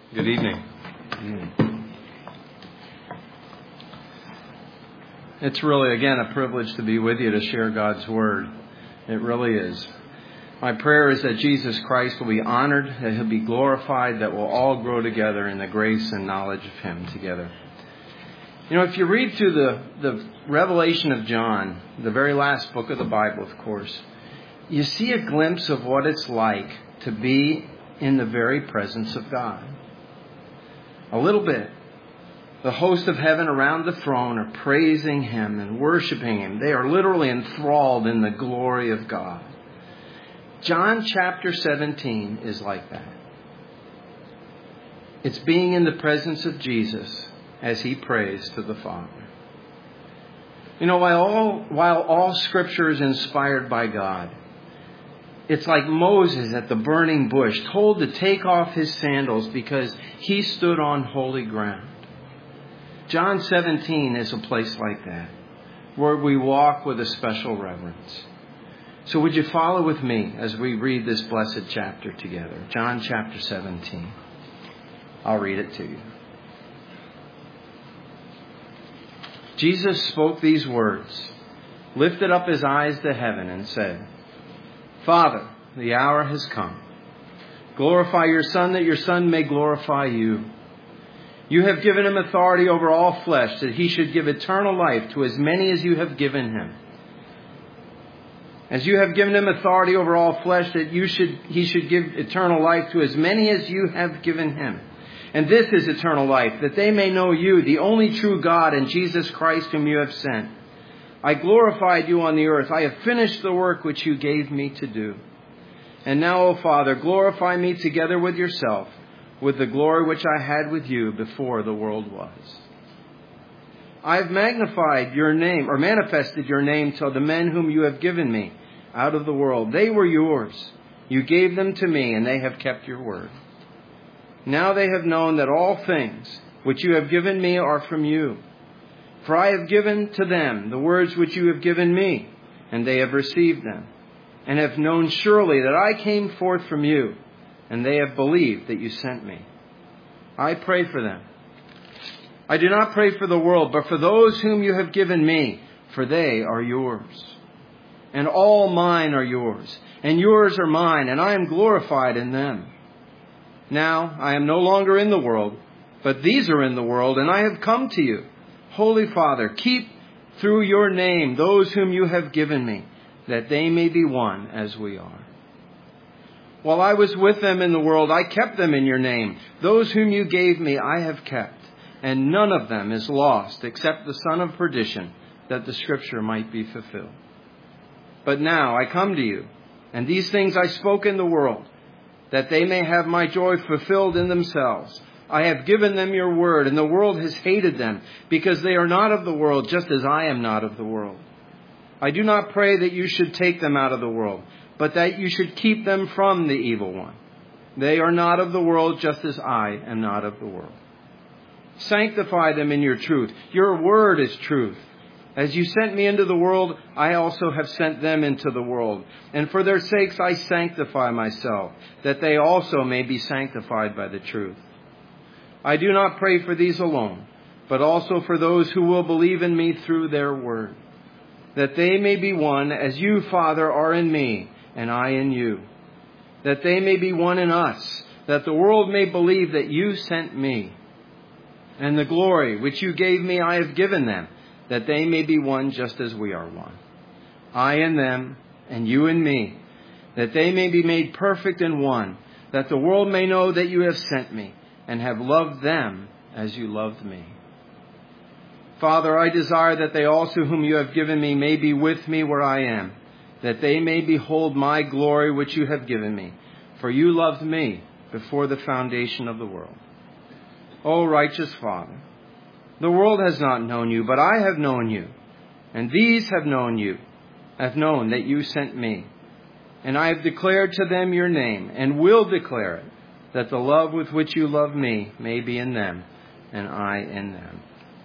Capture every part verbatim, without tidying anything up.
Good evening. It's really, again, a privilege to be with you to share God's Word. It really is. My prayer is that Jesus Christ will be honored, that He'll be glorified, that we'll all grow together in the grace and knowledge of Him together. You know, if you read through the, the Revelation of John, the very last book of the Bible, of course, you see a glimpse of what it's like to be in the very presence of God. A little bit. The host of heaven around the throne are praising Him and worshiping Him. They are literally enthralled in the glory of God. John chapter seventeen is like that. It's being in the presence of Jesus as He prays to the Father. You know, while all, while all Scripture is inspired by God, it's like Moses at the burning bush, told to take off his sandals because he stood on holy ground. John seventeen is a place like that, where we walk with a special reverence. So would you follow with me as we read this blessed chapter together? John chapter seventeen. I'll read it to you. Jesus spoke these words, lifted up His eyes to heaven and said, Father, the hour has come. Glorify your Son, that your Son may glorify you. You have given Him authority over all flesh, that He should give eternal life to as many as you have given Him. As you have given Him authority over all flesh, that you should He should give eternal life to as many as you have given Him. And this is eternal life, that they may know you, the only true God, and Jesus Christ whom you have sent. I glorified you on the earth. I have finished the work which you gave me to do. And now, O Father, glorify me together with yourself, with the glory which I had with you before the world was. I have magnified your name, or manifested your name to the men whom you have given me out of the world. They were yours. You gave them to me, and they have kept your word. Now they have known that all things which you have given me are from you. For I have given to them the words which you have given me, and they have received them, and have known surely that I came forth from you, and they have believed that you sent me. I pray for them. I do not pray for the world, but for those whom you have given me, for they are yours. And all mine are yours, and yours are mine, and I am glorified in them. Now I am no longer in the world, but these are in the world, and I have come to you. Holy Father, keep through your name those whom you have given me, that they may be one as we are. While I was with them in the world, I kept them in your name. Those whom you gave me I have kept, and none of them is lost except the son of perdition, that the scripture might be fulfilled. But now I come to you, and these things I spoke in the world, that they may have my joy fulfilled in themselves. I have given them your word, and the world has hated them, because they are not of the world, just as I am not of the world. I do not pray that you should take them out of the world, but that you should keep them from the evil one. They are not of the world, just as I am not of the world. Sanctify them in your truth. Your word is truth. As you sent me into the world, I also have sent them into the world. And for their sakes I sanctify myself, that they also may be sanctified by the truth. I do not pray for these alone, but also for those who will believe in me through their word, that they may be one as you, Father, are in me, and I in you, that they may be one in us, that the world may believe that you sent me. And the glory which you gave me I have given them, that they may be one just as we are one. I in them, and you in me, that they may be made perfect in one, that the world may know that you have sent me, and have loved them as you loved me. Father, I desire that they also whom you have given me may be with me where I am, that they may behold my glory which you have given me. For you loved me before the foundation of the world. O righteous Father, the world has not known you, but I have known you. And these have known you, have known that you sent me. And I have declared to them your name, and will declare it, that the love with which you love me may be in them, and I in them.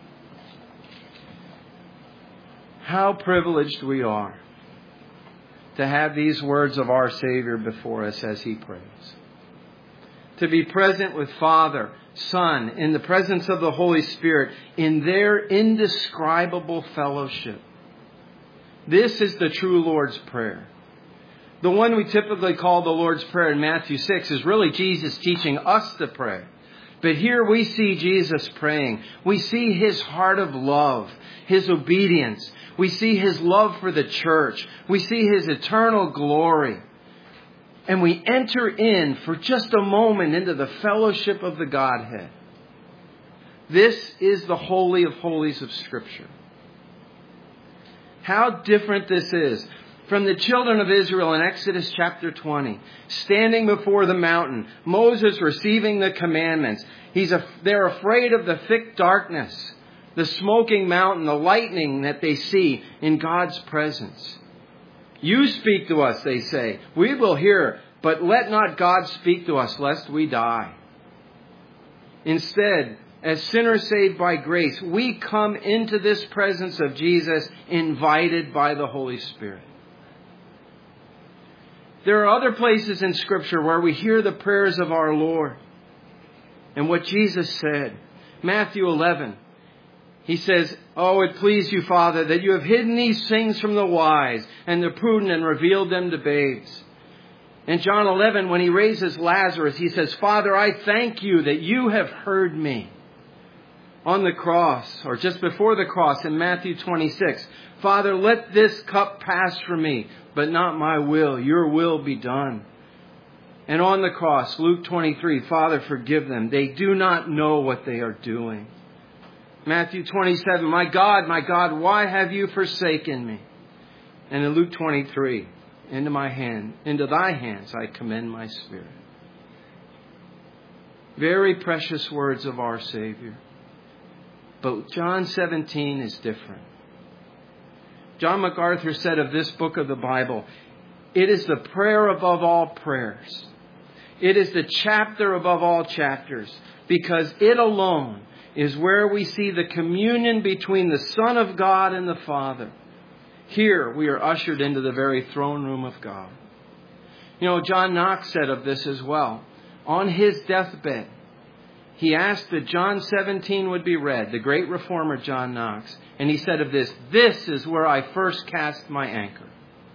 How privileged we are to have these words of our Savior before us as He prays. to be present with Father, Son, in the presence of the Holy Spirit, in their indescribable fellowship. This is the true Lord's Prayer. The one we typically call the Lord's Prayer in Matthew six is really Jesus teaching us to pray. But here we see Jesus praying. We see His heart of love, His obedience. We see His love for the church. We see His eternal glory. And we enter in for just a moment into the fellowship of the Godhead. This is the Holy of Holies of Scripture. How different this is from the children of Israel in Exodus chapter twenty, standing before the mountain, Moses receiving the commandments. He's a, they're afraid of the thick darkness, the smoking mountain, the lightning that they see in God's presence. You speak to us, they say. We will hear, but let not God speak to us, lest we die. Instead, as sinners saved by grace, we come into this presence of Jesus, invited by the Holy Spirit. There are other places in Scripture where we hear the prayers of our Lord and what Jesus said. Matthew eleven. He says, "Oh, it please you, Father, that you have hidden these things from the wise and the prudent and revealed them to babes." In John eleven, when he raises Lazarus, he says, "Father, I thank you that you have heard me." On the cross, or just before the cross in Matthew twenty-six, "Father, let this cup pass from me, but not my will, your will be done." And on the cross, Luke twenty-three, "Father, forgive them. They do not know what they are doing." Matthew twenty-seven, "My God, my God, why have you forsaken me?" And in Luke twenty-three, "Into my hand, into thy hands I commend my spirit." Very precious words of our Savior. But John seventeen is different. John MacArthur said of this book of the Bible, it is the prayer above all prayers. It is the chapter above all chapters, because it alone is where we see the communion between the Son of God and the Father. Here we are ushered into the very throne room of God. You know, John Knox said of this as well. On his deathbed, he asked that John seventeen would be read, the great reformer John Knox. And he said of this, "This is where I first cast my anchor."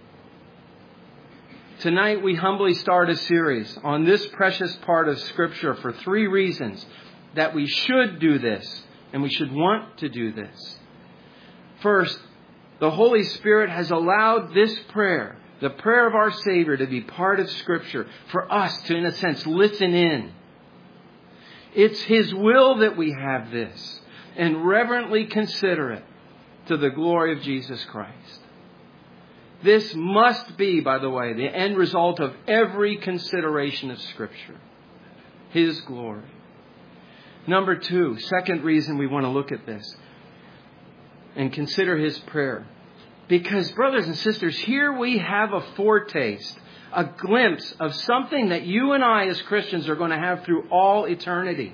Tonight we humbly start a series on this precious part of Scripture for three reasons that we should do this and we should want to do this. First, the Holy Spirit has allowed this prayer, the prayer of our Savior, to be part of Scripture for us to, in a sense, listen in. It's His will that we have this and reverently consider it to the glory of Jesus Christ. This must be, by the way, the end result of every consideration of Scripture. His glory. Number two, second reason we want to look at this and consider His prayer. Because, brothers and sisters, here we have a foretaste, a glimpse of something that you and I as Christians are going to have through all eternity.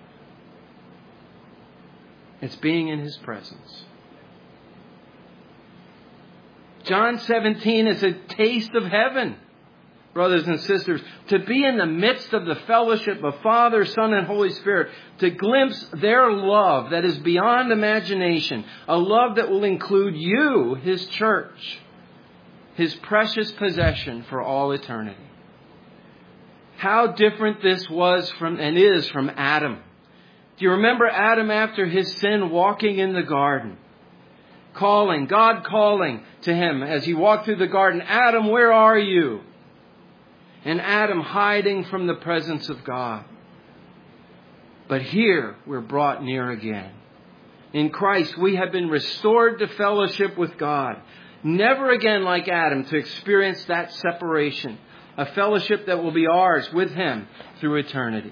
It's being in His presence. John seventeen is a taste of heaven, brothers and sisters. To be in the midst of the fellowship of Father, Son, and Holy Spirit, to glimpse their love that is beyond imagination, a love that will include you, His church, His precious possession for all eternity. How different this was from and is from Adam. Do you remember Adam after his sin walking in the garden? Calling, God calling to him as he walked through the garden, "Adam, where are you?" And Adam hiding from the presence of God. But here we're brought near again. In Christ we have been restored to fellowship with God. Never again like Adam to experience that separation. A fellowship that will be ours with Him through eternity.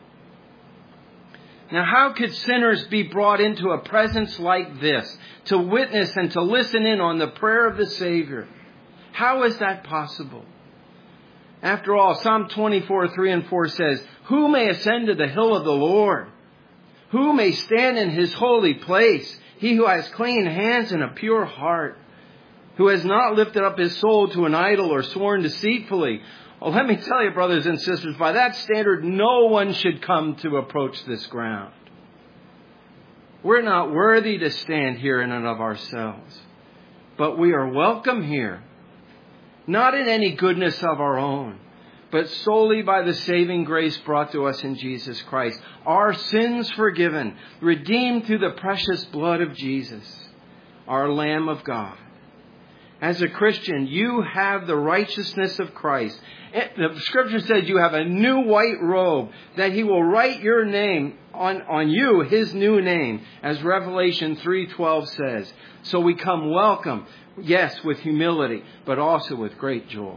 Now, how could sinners be brought into a presence like this, to witness and to listen in on the prayer of the Savior? How is that possible? After all, Psalm twenty-four, three and four says, "Who may ascend to the hill of the Lord? Who may stand in His holy place? He who has clean hands and a pure heart, who has not lifted up his soul to an idol or sworn deceitfully. Well, let me tell you, brothers and sisters, by that standard, no one should come to approach this ground. We're not worthy to stand here in and of ourselves, but we are welcome here, not in any goodness of our own, but solely by the saving grace brought to us in Jesus Christ. Our sins forgiven, redeemed through the precious blood of Jesus, our Lamb of God. As a Christian, you have the righteousness of Christ. The Scripture says you have a new white robe, that He will write your name on, on you, His new name, as Revelation three twelve says. So we come welcome, yes, with humility, but also with great joy.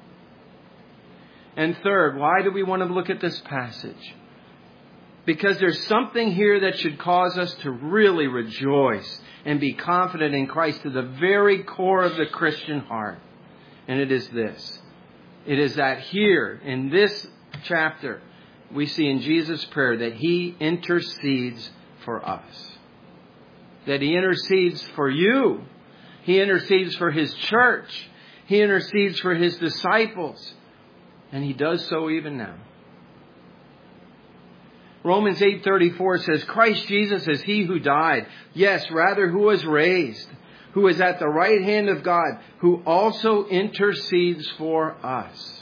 And third, why do we want to look at this passage? Because there's something here that should cause us to really rejoice and be confident in Christ to the very core of the Christian heart. And it is this. It is that here in this chapter, we see in Jesus' prayer that He intercedes for us. That He intercedes for you. He intercedes for His church. He intercedes for His disciples. And He does so even now. Romans eight thirty-four says, Christ Jesus is He who died. Yes, rather who was raised, who is at the right hand of God, who also intercedes for us.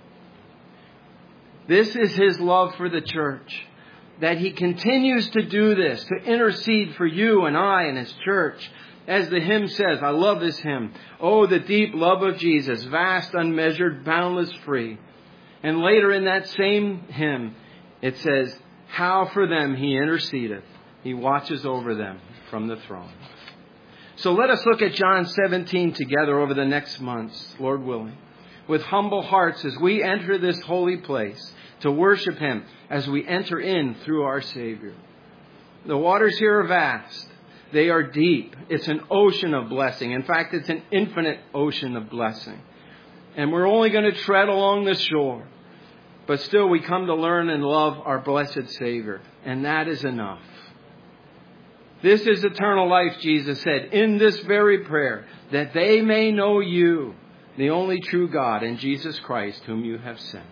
This is His love for the church, that He continues to do this, to intercede for you and I and His church. As the hymn says, I love this hymn. Oh, the deep love of Jesus, vast, unmeasured, boundless, free. And later in that same hymn, it says, how for them He intercedeth. He watches over them from the throne. So let us look at John seventeen together over the next months, Lord willing, with humble hearts as we enter this holy place to worship Him as we enter in through our Savior. The waters here are vast. They are deep. It's an ocean of blessing. In fact, it's an infinite ocean of blessing. And we're only going to tread along the shore. But still, we come to learn and love our blessed Savior. And that is enough. This is eternal life, Jesus said, in this very prayer, that they may know you, the only true God, and Jesus Christ, whom you have sent.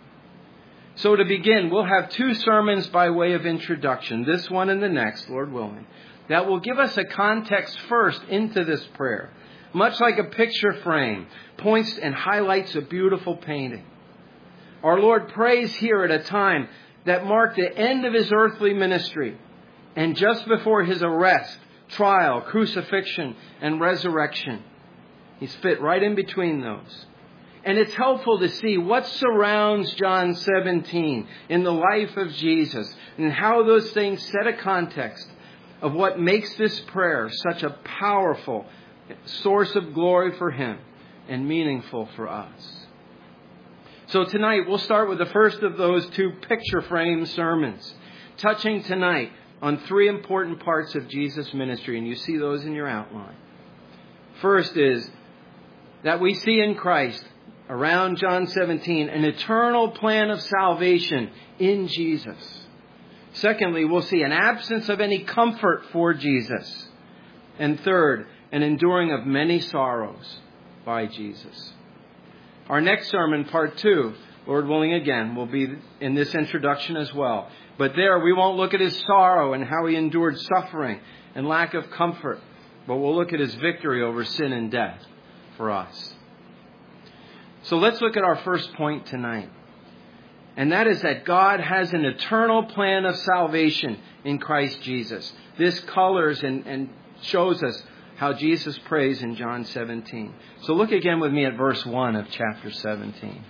So to begin, we'll have two sermons by way of introduction, this one and the next, Lord willing, that will give us a context first into this prayer. Much like a picture frame, points and highlights a beautiful painting. Our Lord prays here at a time that marked the end of His earthly ministry and just before His arrest, trial, crucifixion, and resurrection. He's fit right in between those. And it's helpful to see what surrounds John seventeen in the life of Jesus and how those things set a context of what makes this prayer such a powerful source of glory for Him and meaningful for us. So tonight, we'll start with the first of those two picture frame sermons, touching tonight on three important parts of Jesus' ministry, and you see those in your outline. First is that we see in Christ, around John seventeen, an eternal plan of salvation in Jesus. Secondly, we'll see an absence of any comfort for Jesus. And third, an enduring of many sorrows by Jesus. Our next sermon, part two, Lord willing again, will be in this introduction as well. But there we won't look at His sorrow and how He endured suffering and lack of comfort, but we'll look at His victory over sin and death for us. So let's look at our first point tonight. And that is that God has an eternal plan of salvation in Christ Jesus. This colors and, and shows us how Jesus prays in John seventeen. So look again with me at verse one of chapter seventeen.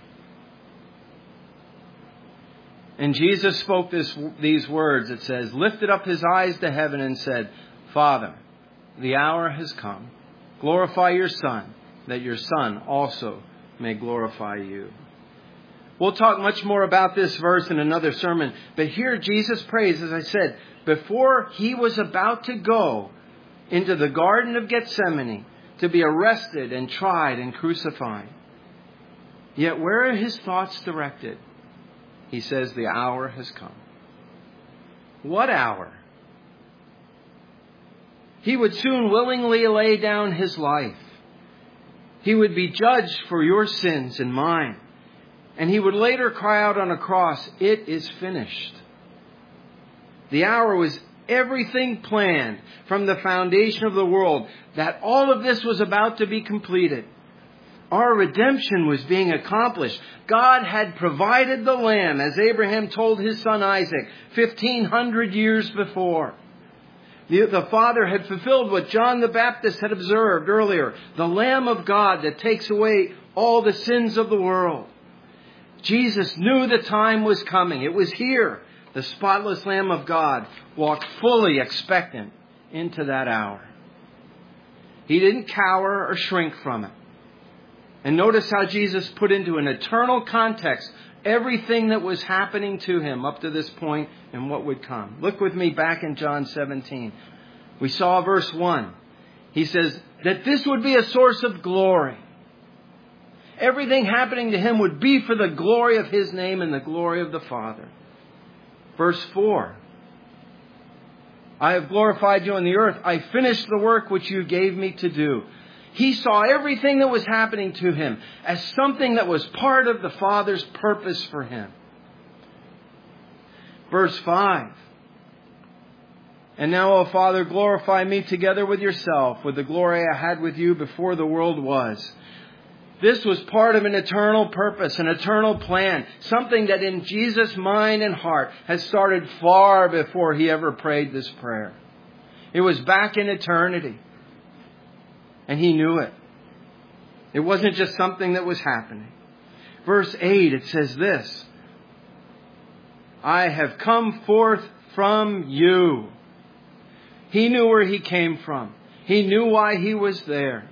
And Jesus spoke this, these words. It says, lifted up His eyes to heaven and said, Father, the hour has come. Glorify your Son, that your Son also may glorify you. We'll talk much more about this verse in another sermon. But here Jesus prays, as I said, before He was about to go into the Garden of Gethsemane to be arrested and tried and crucified. Yet where are His thoughts directed? He says, the hour has come. What hour? He would soon willingly lay down His life. He would be judged for your sins and mine. And he would later cry out on a cross, "It is finished." The hour was everything planned from the foundation of the world, that all of this was about to be completed. Our redemption was being accomplished. God had provided the lamb, as Abraham told his son Isaac fifteen hundred years before. The, the Father had fulfilled what John the Baptist had observed earlier, the Lamb of God that takes away all the sins of the world. Jesus knew the time was coming. It was here. The spotless Lamb of God walked fully expectant into that hour. He didn't cower or shrink from it. And notice how Jesus put into an eternal context everything that was happening to him up to this point and what would come. Look with me back in John seventeen. We saw verse one. He says that this would be a source of glory. Everything happening to him would be for the glory of his name and the glory of the Father. Verse four. I have glorified you on the earth. I finished the work which you gave me to do. He saw everything that was happening to him as something that was part of the Father's purpose for him. Verse five. And now, O Father, glorify me together with yourself, with the glory I had with you before the world was. This was part of an eternal purpose, an eternal plan, something that in Jesus' mind and heart has started far before he ever prayed this prayer. It was back in eternity. And he knew it. It wasn't just something that was happening. Verse eight, it says this. I have come forth from you. He knew where he came from. He knew why he was there.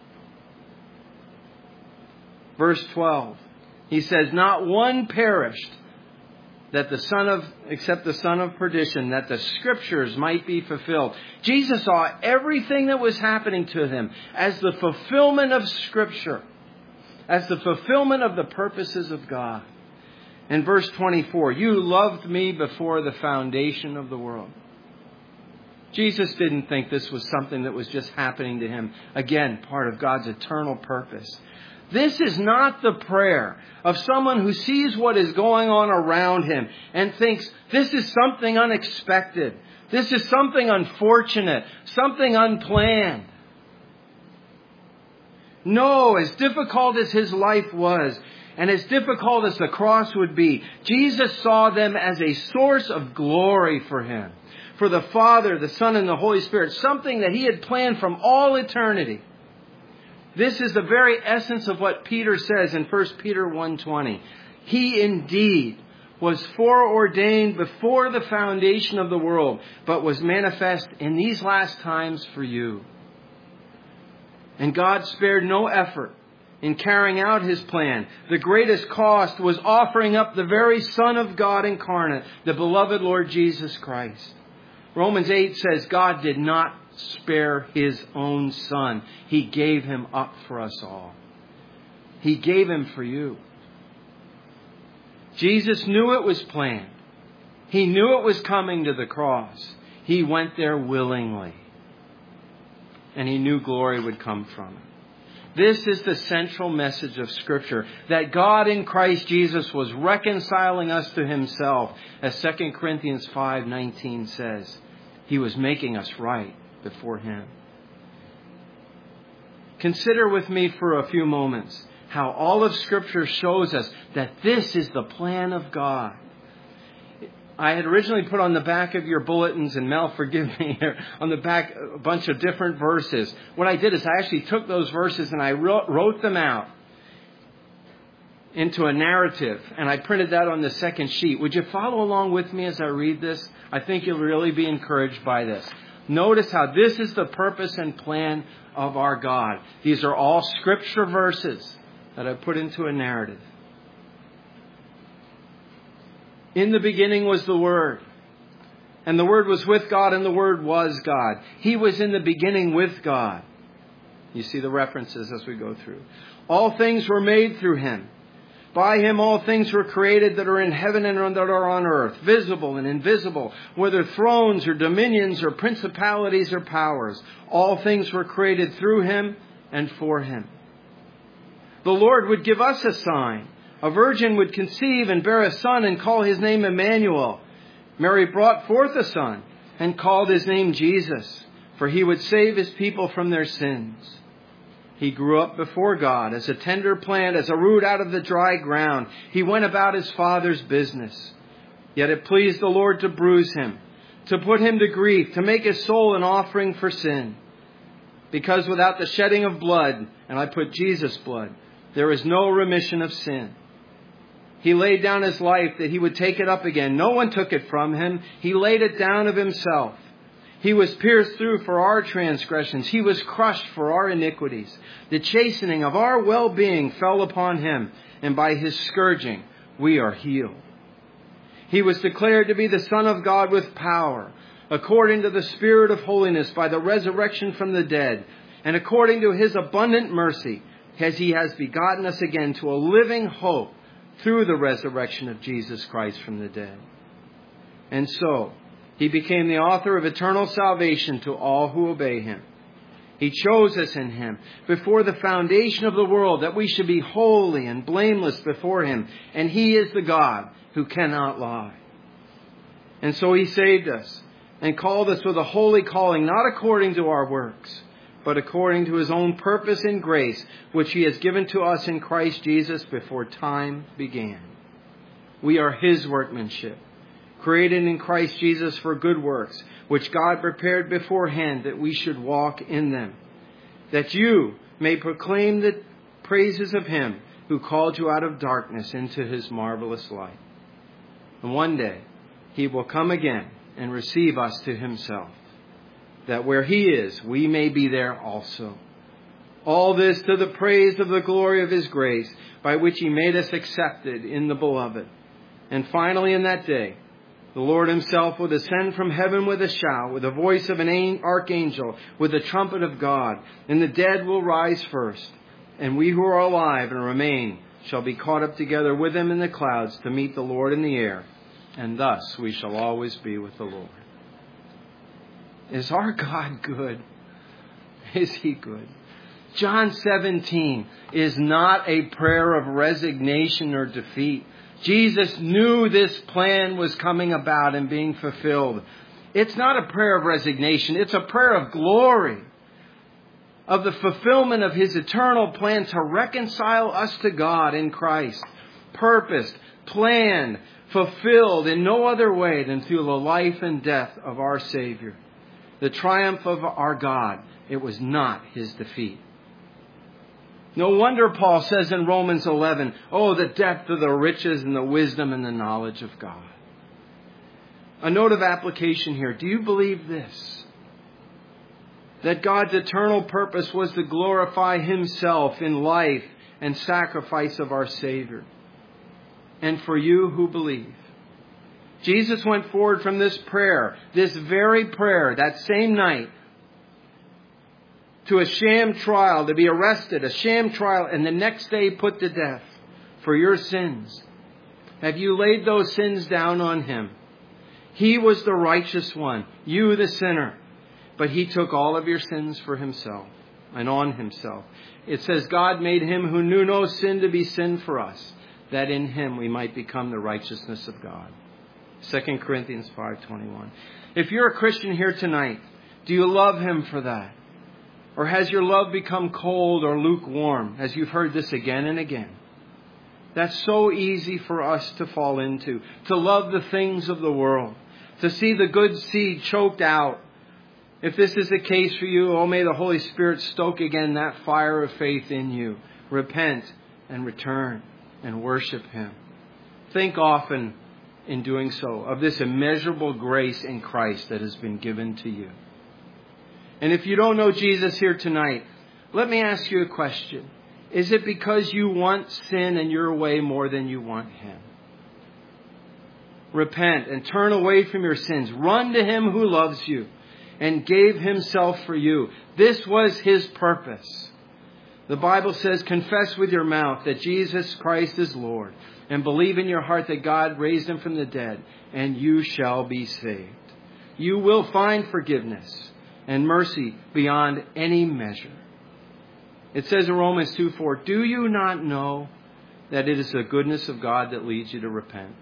Verse twelve, he says, not one perished, that the son of, except the son of perdition, that the scriptures might be fulfilled. Jesus saw everything that was happening to him as the fulfillment of Scripture, as the fulfillment of the purposes of God. In verse twenty-four, you loved me before the foundation of the world. Jesus didn't think this was something that was just happening to him. Again, part of God's eternal purpose. This is not the prayer of someone who sees what is going on around him and thinks this is something unexpected. This is something unfortunate, something unplanned. No, as difficult as his life was, and as difficult as the cross would be, Jesus saw them as a source of glory for him, for the Father, the Son, and the Holy Spirit, something that he had planned from all eternity. This is the very essence of what Peter says in First Peter one twenty. He indeed was foreordained before the foundation of the world, but was manifest in these last times for you. And God spared no effort in carrying out his plan. The greatest cost was offering up the very Son of God incarnate, the beloved Lord Jesus Christ. Romans eight says God did not spare his own Son. He gave him up for us all. He gave him for you. Jesus knew it was planned. He knew it was coming to the cross. He went there willingly. And he knew glory would come from it. This is the central message of Scripture, that God in Christ Jesus was reconciling us to himself, as Second Corinthians five nineteen says. He was making us right before him. Consider with me for a few moments how all of Scripture shows us that this is the plan of God. I had originally put on the back of your bulletins, and Mel, forgive me here, on the back a bunch of different verses. What I did is I actually took those verses and I wrote, wrote them out into a narrative, and I printed that on the second sheet. Would you follow along with me as I read this? I think you'll really be encouraged by this. Notice how this is the purpose and plan of our God. These are all Scripture verses that I put into a narrative. In the beginning was the Word, and the Word was with God, and the Word was God. He was in the beginning with God. You see the references as we go through. All things were made through him. By him all things were created that are in heaven and that are on earth, visible and invisible, whether thrones or dominions or principalities or powers. All things were created through him and for him. The Lord would give us a sign. A virgin would conceive and bear a son and call his name Emmanuel. Mary brought forth a son and called his name Jesus, for he would save his people from their sins. He grew up before God as a tender plant, as a root out of the dry ground. He went about his Father's business. Yet it pleased the Lord to bruise him, to put him to grief, to make his soul an offering for sin. Because without the shedding of blood, and I put Jesus' blood, there is no remission of sin. He laid down his life that he would take it up again. No one took it from him. He laid it down of himself. He was pierced through for our transgressions. He was crushed for our iniquities. The chastening of our well-being fell upon him, and by his scourging we are healed. He was declared to be the Son of God with power, according to the Spirit of holiness by the resurrection from the dead, and according to his abundant mercy, as he has begotten us again to a living hope through the resurrection of Jesus Christ from the dead. And so, he became the author of eternal salvation to all who obey him. He chose us in him before the foundation of the world that we should be holy and blameless before him. And he is the God who cannot lie. And so he saved us and called us with a holy calling, not according to our works, but according to his own purpose and grace, which he has given to us in Christ Jesus before time began. We are his workmanship, created in Christ Jesus for good works, which God prepared beforehand that we should walk in them, that you may proclaim the praises of him who called you out of darkness into his marvelous light. And one day he will come again and receive us to himself, that where he is, we may be there also. All this to the praise of the glory of his grace, by which he made us accepted in the beloved. And finally, in that day, the Lord himself will descend from heaven with a shout, with the voice of an archangel, with the trumpet of God, and the dead will rise first. And we who are alive and remain shall be caught up together with him in the clouds to meet the Lord in the air. And thus we shall always be with the Lord. Is our God good? Is he good? John seventeen is not a prayer of resignation or defeat. Jesus knew this plan was coming about and being fulfilled. It's not a prayer of resignation. It's a prayer of glory, of the fulfillment of his eternal plan to reconcile us to God in Christ. Purposed, planned, fulfilled in no other way than through the life and death of our Savior. The triumph of our God, it was not his defeat. No wonder Paul says in Romans eleven, oh, the depth of the riches and the wisdom and the knowledge of God. A note of application here. Do you believe this? That God's eternal purpose was to glorify himself in life and sacrifice of our Savior. And for you who believe, Jesus went forward from this prayer, this very prayer, that same night, to a sham trial, to be arrested, a sham trial, and the next day put to death for your sins. Have you laid those sins down on him? He was the righteous one, you the sinner. But he took all of your sins for himself and on himself. It says God made him who knew no sin to be sin for us, that in him we might become the righteousness of God. Second Corinthians five twenty-one. If you're a Christian here tonight, do you love him for that? Or has your love become cold or lukewarm, as you've heard this again and again? That's so easy for us to fall into, to love the things of the world, to see the good seed choked out. If this is the case for you, oh, may the Holy Spirit stoke again that fire of faith in you. Repent and return and worship him. Think often in doing so of this immeasurable grace in Christ that has been given to you. And if you don't know Jesus here tonight, let me ask you a question. Is it because you want sin and your way more than you want him? Repent and turn away from your sins. Run to him who loves you and gave himself for you. This was his purpose. The Bible says, confess with your mouth that Jesus Christ is Lord, and believe in your heart that God raised him from the dead, and you shall be saved. You will find forgiveness and mercy beyond any measure. It says in Romans two four, do you not know that it is the goodness of God that leads you to repent.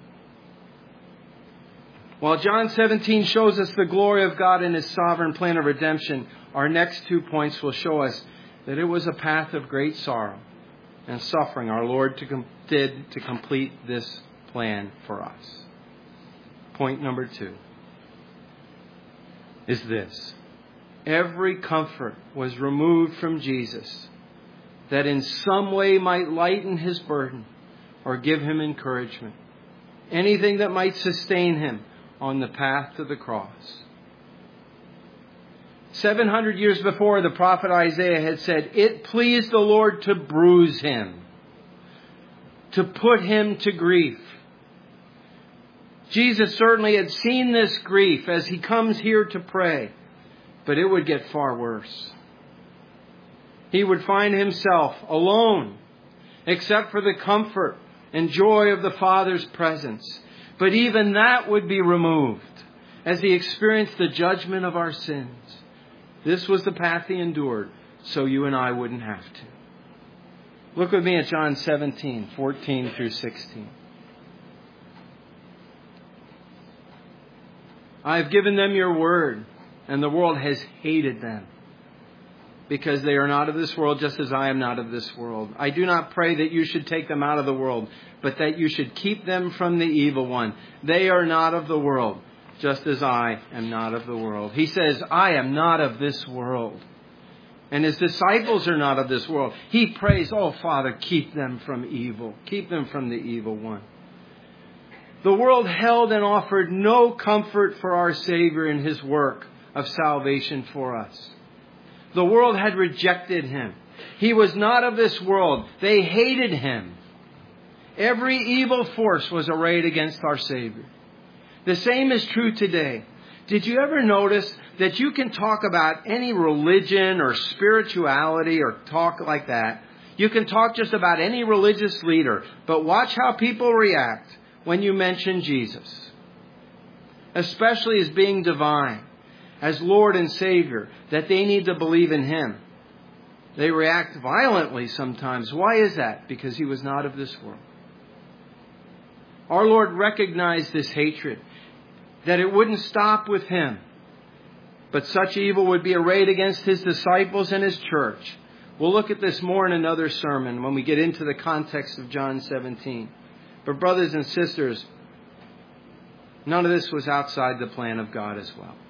While John seventeen shows us the glory of God in His sovereign plan of redemption, our next two points will show us that it was a path of great sorrow and suffering our Lord to com- did to complete this plan for us. Point number two is this. Every comfort was removed from Jesus that in some way might lighten His burden or give Him encouragement. Anything that might sustain Him on the path to the cross. Seven hundred years before, the prophet Isaiah had said, "It pleased the Lord to bruise Him, to put Him to grief." Jesus certainly had seen this grief as He comes here to pray, but it would get far worse. He would find Himself alone, except for the comfort and joy of the Father's presence. But even that would be removed as He experienced the judgment of our sins. This was the path He endured, so you and I wouldn't have to. Look with me at John seventeen, fourteen through sixteen. I have given them your word, and the world has hated them, because they are not of this world, just as I am not of this world. I do not pray that you should take them out of the world, but that you should keep them from the evil one. They are not of the world, just as I am not of the world. He says, I am not of this world. And His disciples are not of this world. He prays, oh, Father, keep them from evil. Keep them from the evil one. The world held and offered no comfort for our Savior in His work of salvation for us. The world had rejected Him. He was not of this world. They hated Him. Every evil force was arrayed against our Savior. The same is true today. Did you ever notice that you can talk about any religion or spirituality or talk like that? You can talk just about any religious leader, but watch how people react when you mention Jesus, especially as being divine, as Lord and Savior, that they need to believe in Him. They react violently sometimes. Why is that? Because He was not of this world. Our Lord recognized this hatred, that it wouldn't stop with Him, but such evil would be arrayed against His disciples and His church. We'll look at this more in another sermon when we get into the context of John seventeen. But brothers and sisters, none of this was outside the plan of God as well.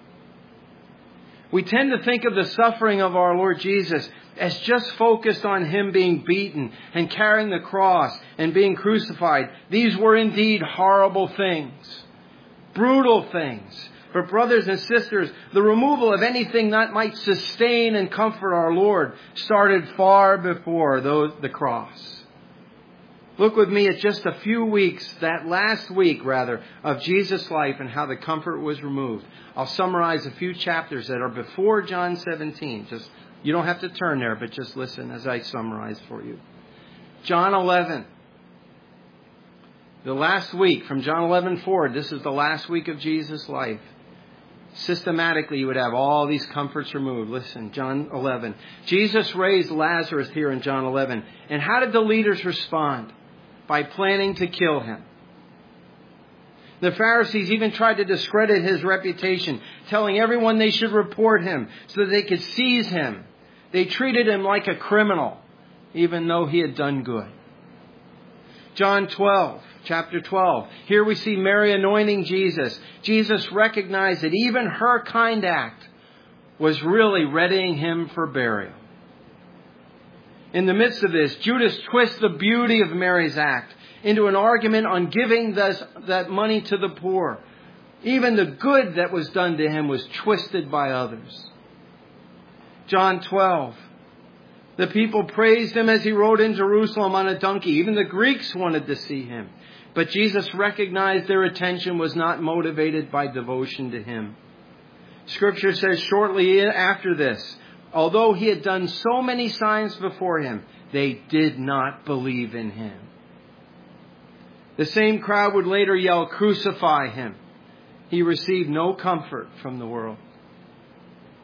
We tend to think of the suffering of our Lord Jesus as just focused on Him being beaten and carrying the cross and being crucified. These were indeed horrible things, brutal things. But brothers and sisters, the removal of anything that might sustain and comfort our Lord started far before those, the cross. Look with me at just a few weeks, that last week rather, of Jesus' life and how the comfort was removed. I'll summarize a few chapters that are before John seventeen. Just, you don't have to turn there, but just listen as I summarize for you. John eleven. The last week, from John eleven forward, this is the last week of Jesus' life. Systematically, you would have all these comforts removed. Listen, John eleven. Jesus raised Lazarus here in John eleven. And how did the leaders respond? By planning to kill Him. The Pharisees even tried to discredit His reputation, telling everyone they should report Him so that they could seize Him. They treated Him like a criminal, even though He had done good. John twelve, chapter twelve. Here we see Mary anointing Jesus. Jesus recognized that even her kind act was really readying Him for burial. In the midst of this, Judas twists the beauty of Mary's act into an argument on giving this, that money to the poor. Even the good that was done to him was twisted by others. John twelve. The people praised Him as He rode in Jerusalem on a donkey. Even the Greeks wanted to see Him. But Jesus recognized their attention was not motivated by devotion to Him. Scripture says shortly after this, although He had done so many signs before Him, they did not believe in Him. The same crowd would later yell, "Crucify Him." He received no comfort from the world.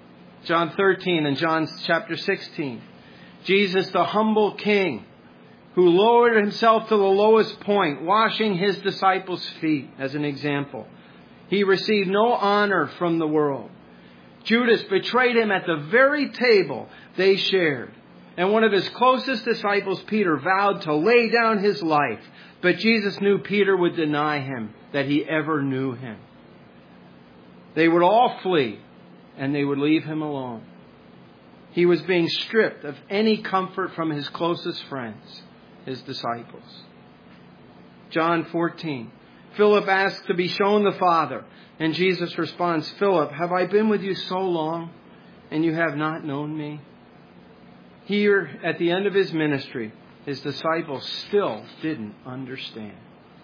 John thirteen and John chapter sixteen. Jesus, the humble King, who lowered himself to the lowest point, washing his disciples' feet as an example. He received no honor from the world. Judas betrayed him at the very table they shared. And one of his closest disciples, Peter, vowed to lay down his life. But Jesus knew Peter would deny him, that he ever knew him. They would all flee, and they would leave him alone. He was being stripped of any comfort from his closest friends, his disciples. John fourteen. Philip asks to be shown the Father. And Jesus responds, Philip, have I been with you so long, and you have not known me? Here, at the end of his ministry, his disciples still didn't understand.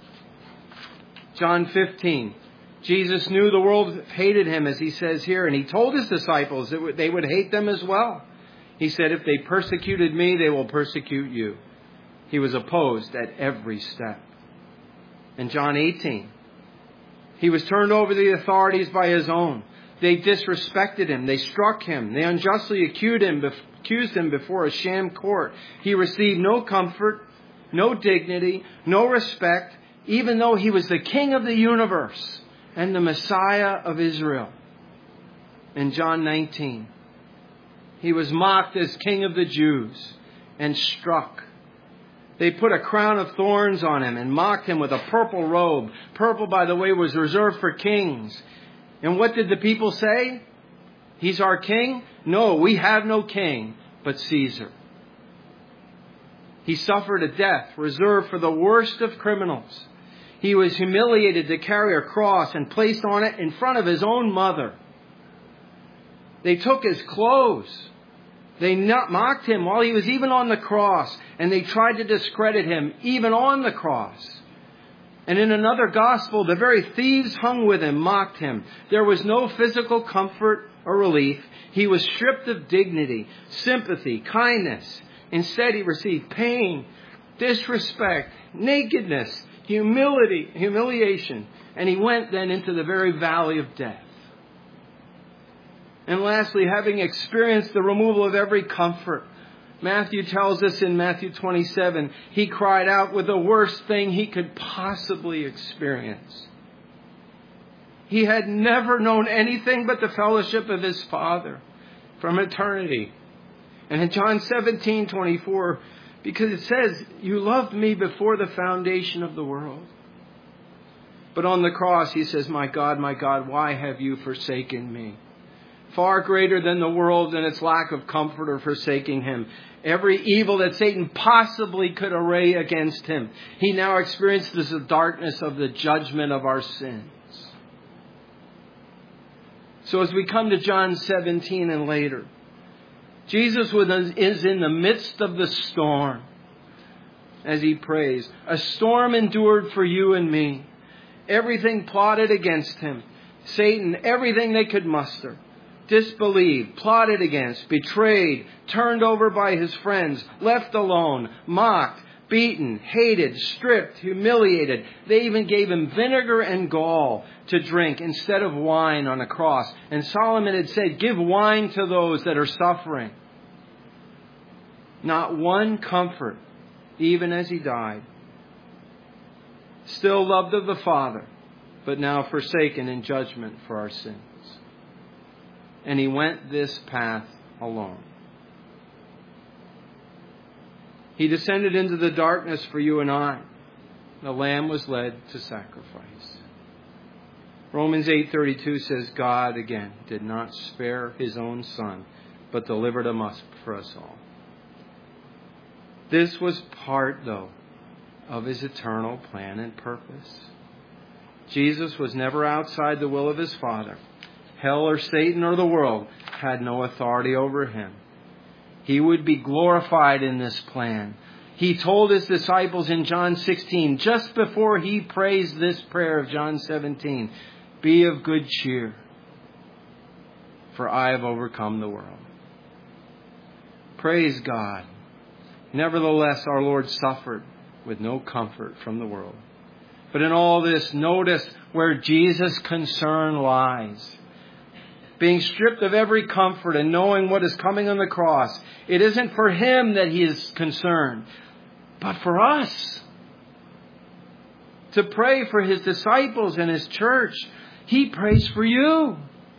John fifteen. Jesus knew the world hated him, as he says here, and he told his disciples that they would hate them as well. He said, if they persecuted me, they will persecute you. He was opposed at every step. In John eighteen, he was turned over to the authorities by his own. They disrespected him. They struck him. They unjustly accused him, accused him before a sham court. He received no comfort, no dignity, no respect, even though he was the King of the universe and the Messiah of Israel. In John nineteen, he was mocked as King of the Jews and struck. They put a crown of thorns on him and mocked him with a purple robe. Purple, by the way, was reserved for kings. And what did the people say? He's our king? No, we have no king but Caesar. He suffered a death reserved for the worst of criminals. He was humiliated to carry a cross and placed on it in front of his own mother. They took his clothes. They mocked him while he was even on the cross. And they tried to discredit him even on the cross. And in another gospel, the very thieves hung with him mocked him. There was no physical comfort or relief. He was stripped of dignity, sympathy, kindness. Instead, he received pain, disrespect, nakedness, humility, humiliation. And he went then into the very valley of death. And lastly, having experienced the removal of every comfort, Matthew tells us in Matthew twenty-seven, he cried out with the worst thing he could possibly experience. He had never known anything but the fellowship of his Father from eternity. And in John seventeen twenty-four, because it says, you loved me before the foundation of the world. But on the cross, he says, my God, my God, why have you forsaken me? Far greater than the world and its lack of comfort or forsaking him. Every evil that Satan possibly could array against him, he now experiences the darkness of the judgment of our sins. So as we come to John seventeen and later, Jesus is in the midst of the storm as he prays. A storm endured for you and me. Everything plotted against him. Satan, everything they could muster. Disbelieved, plotted against, betrayed, turned over by his friends, left alone, mocked, beaten, hated, stripped, humiliated. They even gave him vinegar and gall to drink instead of wine on a cross. And Solomon had said, give wine to those that are suffering. Not one comfort, even as he died. Still loved of the Father, but now forsaken in judgment for our sins. And he went this path alone. He descended into the darkness for you and I. The Lamb was led to sacrifice. Romans eight thirty-two says, God, again, did not spare his own Son, but delivered him up for us all. This was part, though, of his eternal plan and purpose. Jesus was never outside the will of his Father. Hell or Satan or the world had no authority over him. He would be glorified in this plan. He told his disciples in John sixteen, just before he prays this prayer of John seventeen, be of good cheer, for I have overcome the world. Praise God. Nevertheless, our Lord suffered with no comfort from the world. But in all this, notice where Jesus' concern lies. Being stripped of every comfort and knowing what is coming on the cross. It isn't for him that he is concerned. but for us. To pray for His disciples and His church. He prays for you.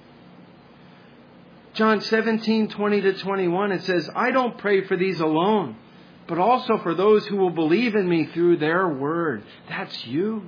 John seventeen, twenty to twenty-one, it says, I don't pray for these alone, but also for those who will believe in me through their word. That's you.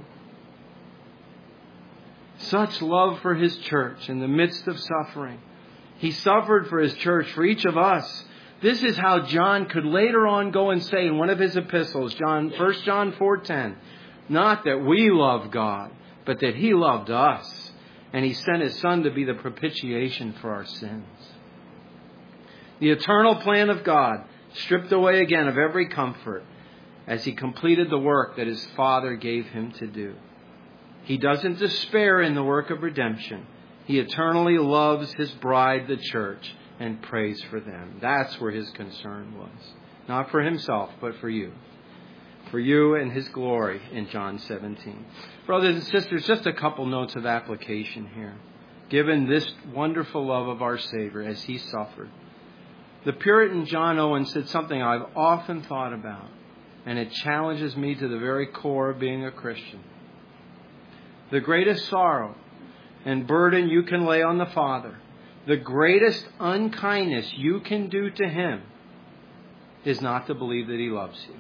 Such love for His church in the midst of suffering. He suffered for His church, for each of us. This is how John could later on go and say in one of his epistles, John, First John four ten, not that we love God, but that He loved us. And He sent His Son to be the propitiation for our sins. The eternal plan of God, stripped away again of every comfort as He completed the work that His Father gave Him to do. He doesn't despair in the work of redemption. He eternally loves His bride, the church, and prays for them. That's where His concern was. Not for Himself, but for you. For you and His glory in John seventeen. Brothers and sisters, just a couple notes of application here. Given this wonderful love of our Savior as He suffered. The Puritan John Owen said something I've often thought about, and it challenges me to the very core of being a Christian. The greatest sorrow and burden you can lay on the Father, the greatest unkindness you can do to Him, is not to believe that He loves you.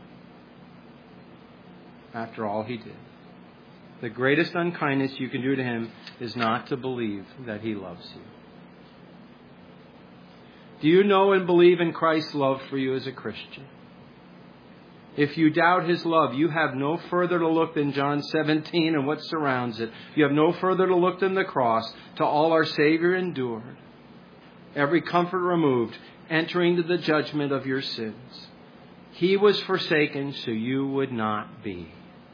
After all He did. The greatest unkindness you can do to Him is not to believe that He loves you. Do you know and believe in Christ's love for you as a Christian? If you doubt His love, you have no further to look than John seventeen and what surrounds it. You have no further to look than the cross, to all our Savior endured. Every comfort removed, entering to the judgment of your sins. He was forsaken so you would not be.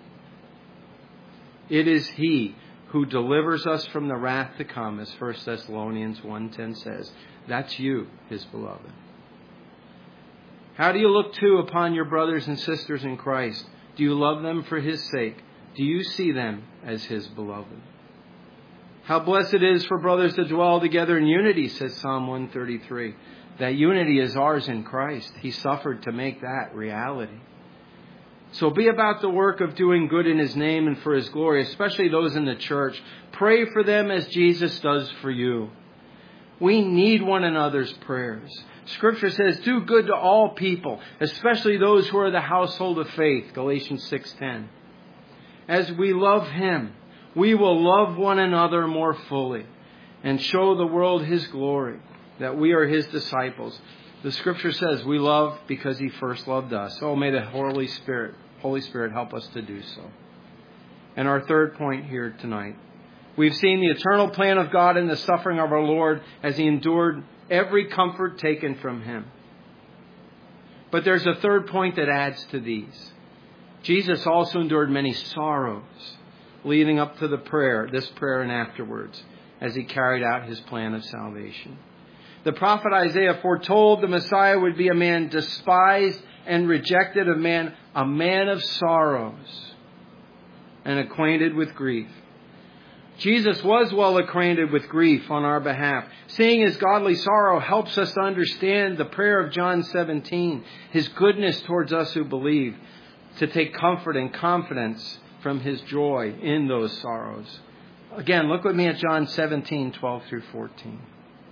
It is He who delivers us from the wrath to come, as First Thessalonians one ten says. That's you, His beloved. How do you look too upon your brothers and sisters in Christ? Do you love them for His sake? Do you see them as His beloved? How blessed it is for brothers to dwell together in unity, says Psalm one thirty-three. That unity is ours in Christ. He suffered to make that reality. So be about the work of doing good in His name and for His glory, especially those in the church. Pray for them as Jesus does for you. We need one another's prayers. Scripture says, do good to all people, especially those who are the household of faith, Galatians six ten. As we love Him, we will love one another more fully and show the world His glory, that we are His disciples. The Scripture says we love because He first loved us. Oh, may the Holy Spirit, Holy Spirit help us to do so. And our third point here tonight. We've seen the eternal plan of God in the suffering of our Lord as He endured every comfort taken from Him. But there's a third point that adds to these. Jesus also endured many sorrows leading up to the prayer, this prayer and afterwards, as He carried out His plan of salvation. The prophet Isaiah foretold the Messiah would be a man despised and rejected, a man, a man of sorrows and acquainted with grief. Jesus was well acquainted with grief on our behalf. Seeing His godly sorrow helps us to understand the prayer of John seventeen, His goodness towards us who believe, to take comfort and confidence from His joy in those sorrows. Again, look with me at John seventeen, twelve through fourteen.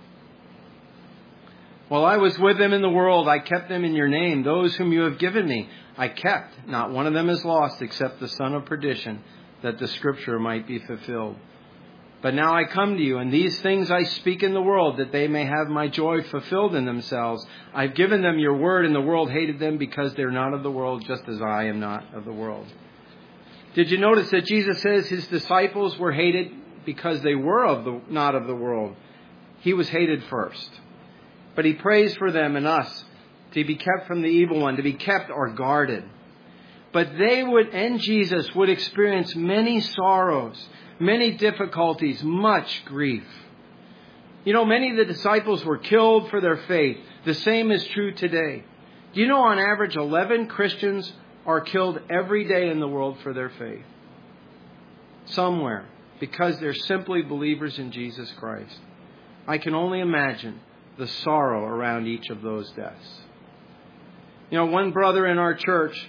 While I was with them in the world, I kept them in your name. Those whom you have given me, I kept. Not one of them is lost except the son of perdition, that the Scripture might be fulfilled. But now I come to you, and these things I speak in the world, that they may have my joy fulfilled in themselves. I've given them your word, and the world hated them because they're not of the world, just as I am not of the world. Did you notice that Jesus says His disciples were hated because they were of the not of the world? He was hated first. But He prays for them and us to be kept from the evil one, to be kept or guarded. But they would, and Jesus would experience many sorrows, many difficulties, much grief. You know, many of the disciples were killed for their faith. The same is true today. Do you know on average eleven Christians are killed every day in the world for their faith? Somewhere. Because they're simply believers in Jesus Christ. I can only imagine the sorrow around each of those deaths. You know, one brother in our church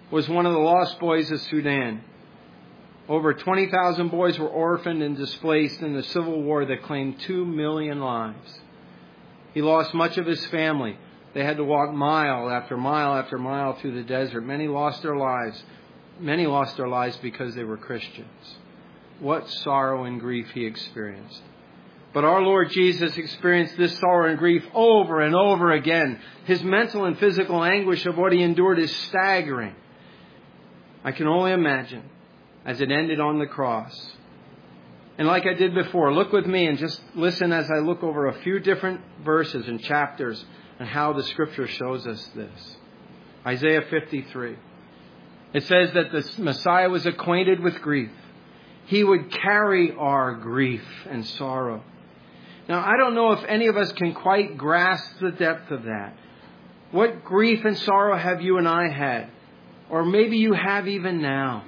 was one of the lost boys of Sudan. Over twenty thousand boys were orphaned and displaced in the civil war that claimed two million lives. He lost much of his family. They had to walk mile after mile after mile through the desert. Many lost their lives. Many lost their lives because they were Christians. What sorrow and grief he experienced. But our Lord Jesus experienced this sorrow and grief over and over again. His mental and physical anguish of what he endured is staggering. I can only imagine as it ended on the cross. And like I did before, look with me and just listen as I look over a few different verses and chapters and how the Scripture shows us this. Isaiah fifty-three. It says that the Messiah was acquainted with grief. He would carry our grief and sorrow. Now, I don't know if any of us can quite grasp the depth of that. What grief and sorrow have you and I had? Or maybe you have even now.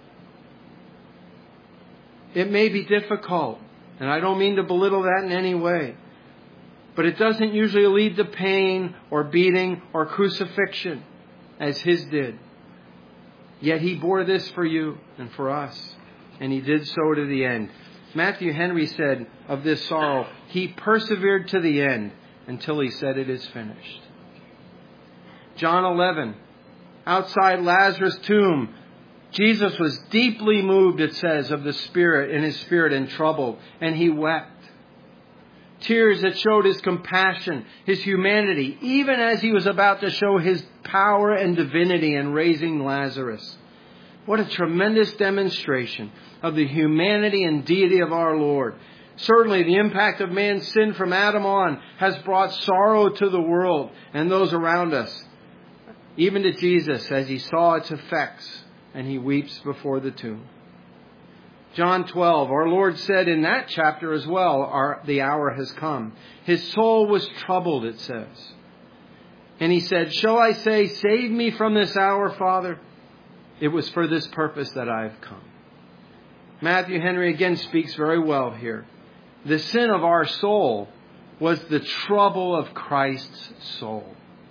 It may be difficult, and I don't mean to belittle that in any way. But it doesn't usually lead to pain or beating or crucifixion, as his did. Yet he bore this for you and for us, and he did so to the end. Matthew Henry said of this sorrow, he persevered to the end until he said it is finished. John eleven, outside Lazarus' tomb, Jesus was deeply moved, it says, of the Spirit, in his spirit, and troubled, and he wept. Tears that showed his compassion, his humanity, even as he was about to show his power and divinity in raising Lazarus. What a tremendous demonstration of the humanity and deity of our Lord. Certainly the impact of man's sin from Adam on has brought sorrow to the world and those around us. Even to Jesus as he saw its effects, and he weeps before the tomb. John twelve, our Lord said in that chapter as well, our, the hour has come. His soul was troubled, it says. And he said, shall I say, save me from this hour, Father? It was for this purpose that I have come. Matthew Henry again speaks very well here. The sin of our soul was the trouble of Christ's soul.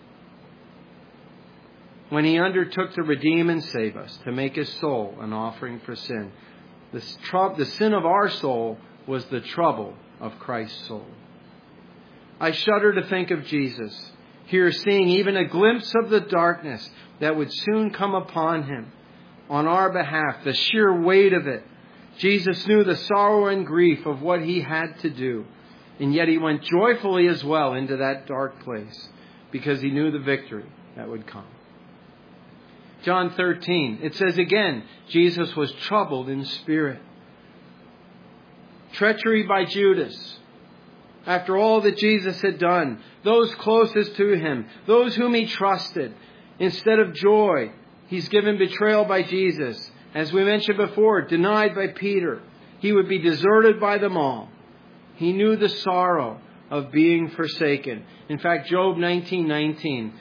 When he undertook to redeem and save us, to make his soul an offering for sin, the, tr- the sin of our soul was the trouble of Christ's soul. I shudder to think of Jesus here seeing even a glimpse of the darkness that would soon come upon him on our behalf, the sheer weight of it. Jesus knew the sorrow and grief of what he had to do, and yet he went joyfully as well into that dark place because he knew the victory that would come. John thirteen, it says again, Jesus was troubled in spirit. Treachery by Judas. After all that Jesus had done, those closest to him, those whom he trusted, instead of joy, he's given betrayal by Jesus. As we mentioned before, denied by Peter. He would be deserted by them all. He knew the sorrow of being forsaken. In fact, Job nineteen nineteen,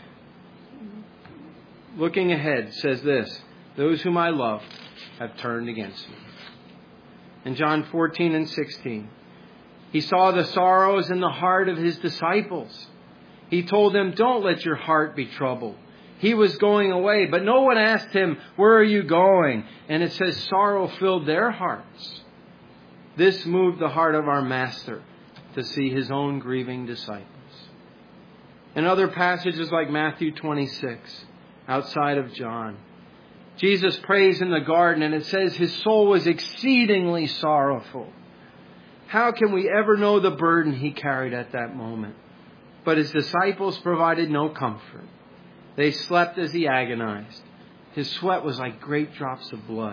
looking ahead, says this, those whom I love have turned against me. In John fourteen and sixteen, he saw the sorrows in the heart of his disciples. He told them, don't let your heart be troubled. He was going away, but no one asked him, where are you going? And it says sorrow filled their hearts. This moved the heart of our Master to see his own grieving disciples. In other passages like Matthew twenty-six, outside of John, Jesus prays in the garden, and it says his soul was exceedingly sorrowful. How can we ever know the burden he carried at that moment? But his disciples provided no comfort. They slept as he agonized. His sweat was like great drops of blood.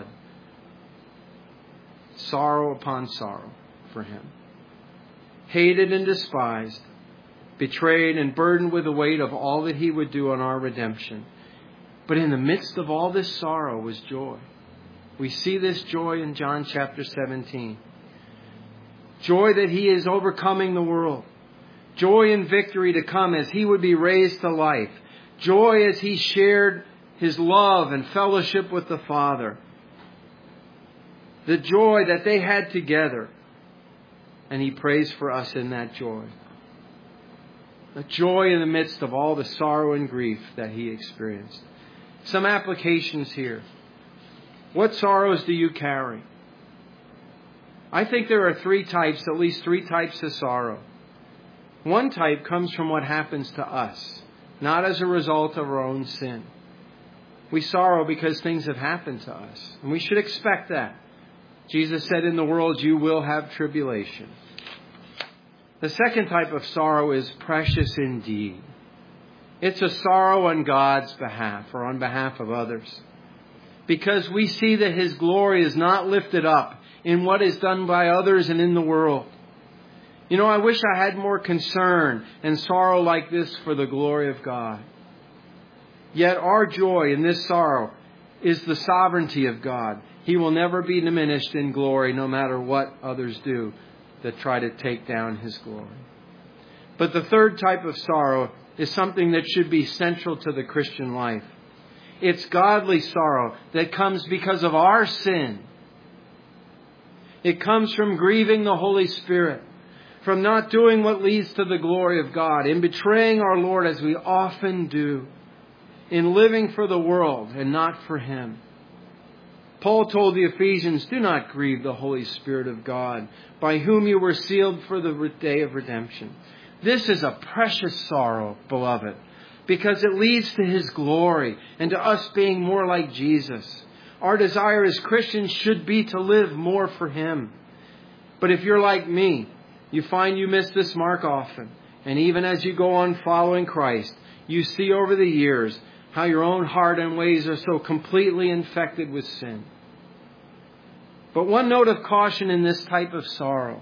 Sorrow upon sorrow for him. Hated and despised, betrayed and burdened with the weight of all that he would do on our redemption. But in the midst of all this sorrow was joy. We see this joy in John chapter seventeen. Joy that he is overcoming the world. Joy and victory to come as he would be raised to life. Joy as he shared his love and fellowship with the Father. The joy that they had together. And he prays for us in that joy. The joy in the midst of all the sorrow and grief that he experienced. Some applications here. What sorrows do you carry? I think there are three types, at least three types of sorrow. One type comes from what happens to us, not as a result of our own sin. We sorrow because things have happened to us, and we should expect that. Jesus said, in the world you will have tribulation. The second type of sorrow is precious indeed. It's a sorrow on God's behalf or on behalf of others, because we see that His glory is not lifted up in what is done by others and in the world. You know, I wish I had more concern and sorrow like this for the glory of God. Yet our joy in this sorrow is the sovereignty of God. He will never be diminished in glory no matter what others do that try to take down His glory. But the third type of sorrow is something that should be central to the Christian life. It's godly sorrow that comes because of our sin. It comes from grieving the Holy Spirit, from not doing what leads to the glory of God, in betraying our Lord as we often do, in living for the world and not for Him. Paul told the Ephesians, do not grieve the Holy Spirit of God, by whom you were sealed for the day of redemption. This is a precious sorrow, beloved, because it leads to His glory and to us being more like Jesus. Our desire as Christians should be to live more for Him. But if you're like me, you find you miss this mark often. And even as you go on following Christ, you see over the years how your own heart and ways are so completely infected with sin. But one note of caution in this type of sorrow,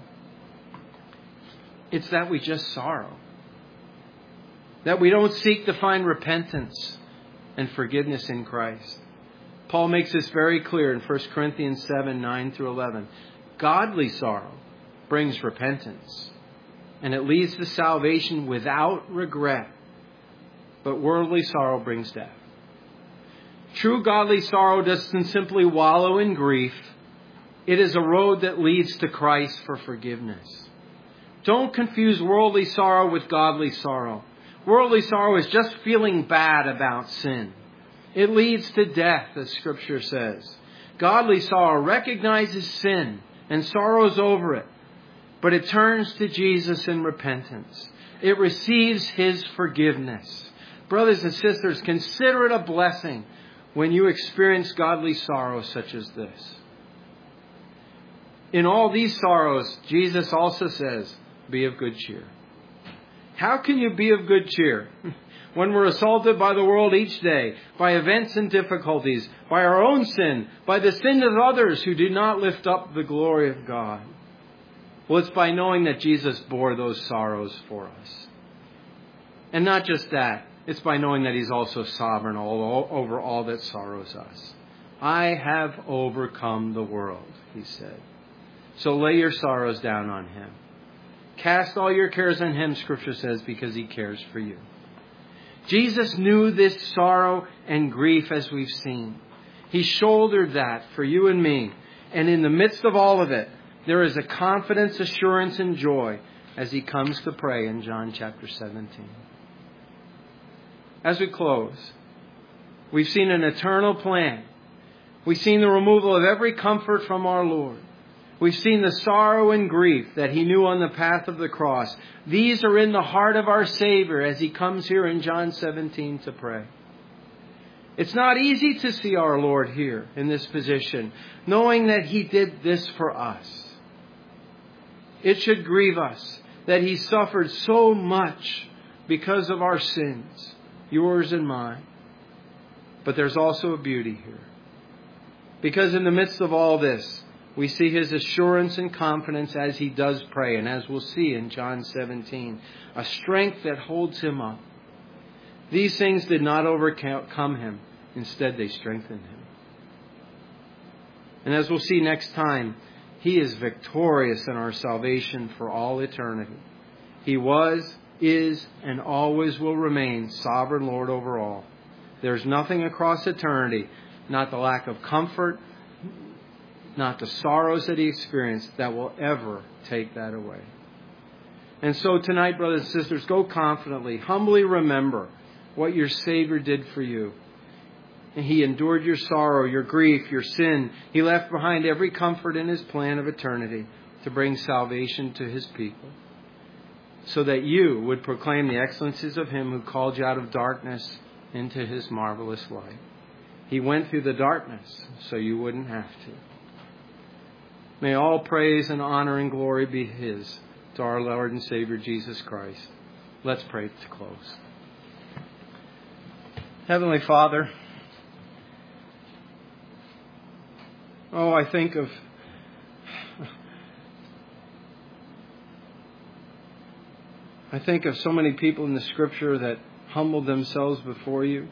it's that we just sorrow. That we don't seek to find repentance and forgiveness in Christ. Paul makes this very clear in First Corinthians seven, nine through eleven. Godly sorrow brings repentance, and it leads to salvation without regret. But worldly sorrow brings death. True godly sorrow doesn't simply wallow in grief. It is a road that leads to Christ for forgiveness. Don't confuse worldly sorrow with godly sorrow. Worldly sorrow is just feeling bad about sin. It leads to death, as Scripture says. Godly sorrow recognizes sin and sorrows over it, but it turns to Jesus in repentance. It receives His forgiveness. Brothers and sisters, consider it a blessing when you experience godly sorrow such as this. In all these sorrows, Jesus also says, be of good cheer. How can you be of good cheer when we're assaulted by the world each day, by events and difficulties, by our own sin, by the sin of others who do not lift up the glory of God? Well, it's by knowing that Jesus bore those sorrows for us. And not just that, it's by knowing that He's also sovereign all, all, over all that sorrows us. I have overcome the world, He said. So lay your sorrows down on Him. Cast all your cares on Him, Scripture says, because He cares for you. Jesus knew this sorrow and grief as we've seen. He shouldered that for you and me. And in the midst of all of it, there is a confidence, assurance, and joy as He comes to pray in John chapter seventeen. As we close, we've seen an eternal plan. We've seen the removal of every comfort from our Lord. We've seen the sorrow and grief that He knew on the path of the cross. These are in the heart of our Savior as He comes here in John seventeen to pray. It's not easy to see our Lord here in this position, knowing that He did this for us. It should grieve us that He suffered so much because of our sins, yours and mine. But there's also a beauty here. Because in the midst of all this, we see His assurance and confidence as He does pray. And as we'll see in John seventeen, a strength that holds Him up. These things did not overcome Him. Instead, they strengthened Him. And as we'll see next time, He is victorious in our salvation for all eternity. He was, is, and always will remain sovereign Lord over all. There's nothing across eternity, not the lack of comfort, not the sorrows that He experienced, that will ever take that away. And so tonight, brothers and sisters, go confidently, humbly remember what your Savior did for you. He endured your sorrow, your grief, your sin. He left behind every comfort in His plan of eternity to bring salvation to His people, so that you would proclaim the excellencies of Him who called you out of darkness into His marvelous light. He went through the darkness so you wouldn't have to. May all praise and honor and glory be His, to our Lord and Savior Jesus Christ. Let's pray to close. Heavenly Father, oh, I think of I think of so many people in the Scripture that humbled themselves before you.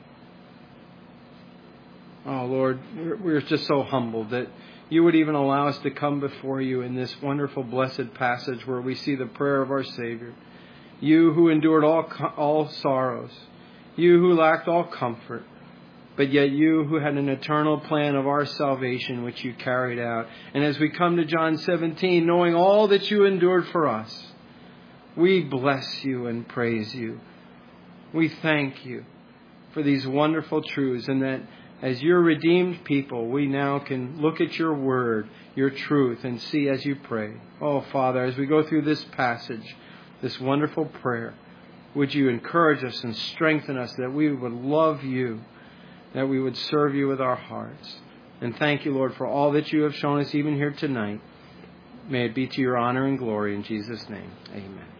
Oh, Lord, we're just so humbled that you would even allow us to come before you in this wonderful, blessed passage where we see the prayer of our Savior. You who endured all, all sorrows. You who lacked all comfort. But yet you who had an eternal plan of our salvation, which you carried out. And as we come to John seventeen, knowing all that you endured for us, we bless you and praise you. We thank you for these wonderful truths, and that as your redeemed people, we now can look at your word, your truth, and see as you pray. Oh, Father, as we go through this passage, this wonderful prayer, would you encourage us and strengthen us that we would love you, that we would serve you with our hearts. And thank you, Lord, for all that you have shown us even here tonight. May it be to your honor and glory in Jesus' name. Amen.